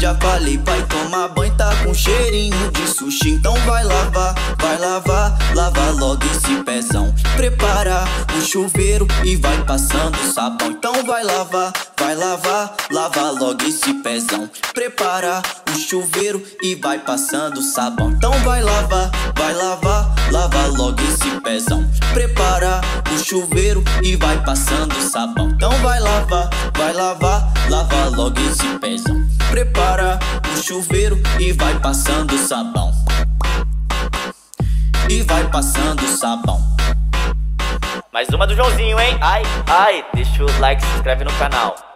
Já falei, vai tomar banho, tá com cheirinho de sushi. Então vai lavar, lava logo esse pezão. Prepara o chuveiro e vai passando sabão. Então vai lavar, lava logo esse pezão. Prepara o chuveiro e vai passando sabão. Então vai lavar, lava logo esse pezão. Prepara o chuveiro e vai passando sabão. Então vai lavar, lava logo esse pezão. Prepara o chuveiro e vai passando sabão. E vai passando sabão. Mais uma do Joãozinho, hein? Ai, deixa o like, se inscreve no canal.